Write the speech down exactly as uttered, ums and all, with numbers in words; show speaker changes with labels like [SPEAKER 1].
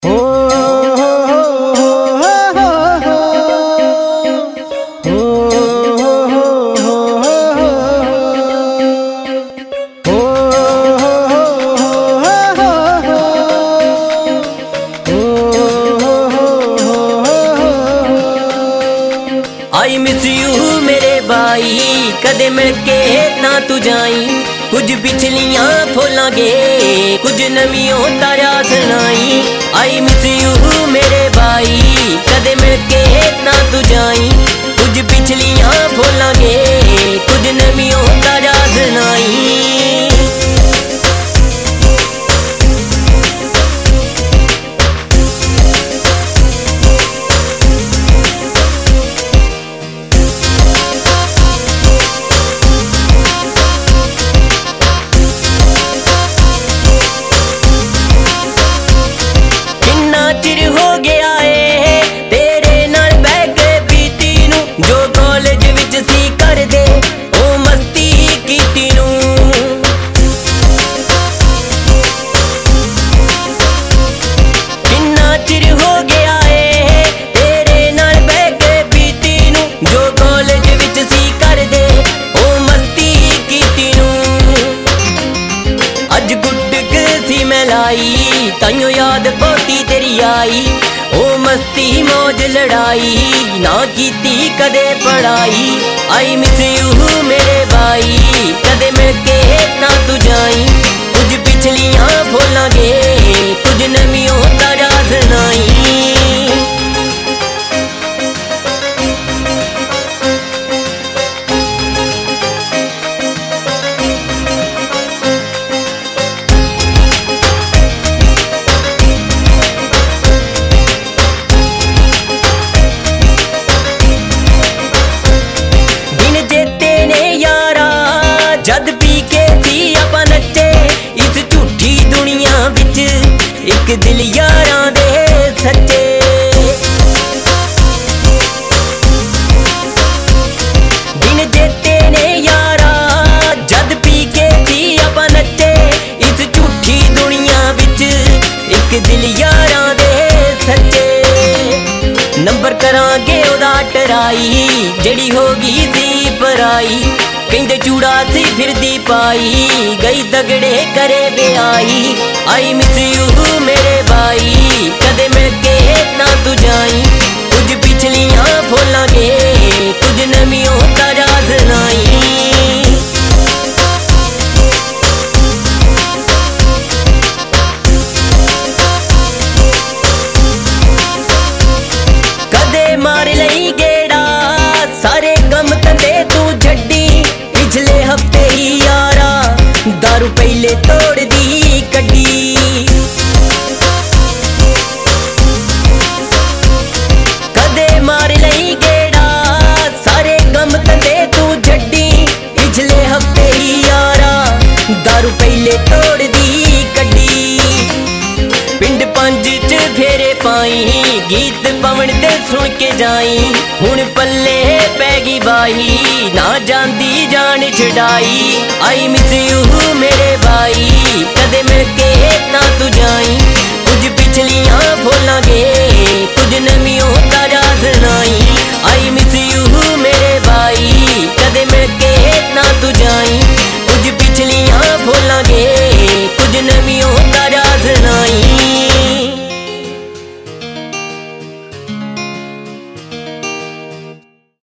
[SPEAKER 1] I miss you मेरे भाई, कदे मिल के ना तू जाई। कुछ पिछलियां फोलांगे, कुछ नवियों तारा सुनाई। आई मिस यू मेरे भाई, कदे मिल के ना तू जाई। कुछ पिछलियां फोलांगे, कुछ नवियों तारा सुनाई। ताइयों याद पोती तेरी आई, ओ मस्ती मौज लड़ाई, ना कीती कदे पढ़ाई। आई मिस यू मेरे भाई, कदे मिल के ना तू जाई। कुछ पिछलियां फोलांगे, कुछ नवियों तारा सुनाई। जद पी के सी आपां नच्चे इस झूठी दुनिया विच, एक दिल यारां दे सच्चे। दिन जेते ने यारा, जद पी के सी आपां नच्चे इस झूठी दुनिया विच, एक दिल यारां दे सच्चे। नंबर करांगे ओदा टराई, जेड़ी होगी सी पराई। कहंदे चूड़ा सी फिरदी पाई, गई दगड़े करे बेआई। आई मिस यू मेरे भाई, कदे मिल के ना तू जाई। कुछ पिछलियां फोलांगे, कुछ नवियों तारा सुनाई। कदे मार लई गेड़ा, सारे गम तंदे तू छड्डी। पिछले हफ्ते ही यारा, दारू पहले तोड़ दी कड्डी। कदे मार लई गेड़ा, सारे गम तंदे तू छड्डी। पिछले हफ्ते ही यारा, दारू पहले तोड़ दी कड्डी। पिंड पंज च फेरे पाई, गीत पवन दे सुन के जाई। हुण पल्ले पैगी बाही, ना जांदी जान छड़ाई। आई मिस यू मेरे भाई, कदे मिल के ना तू जाई। कुछ पिछलियां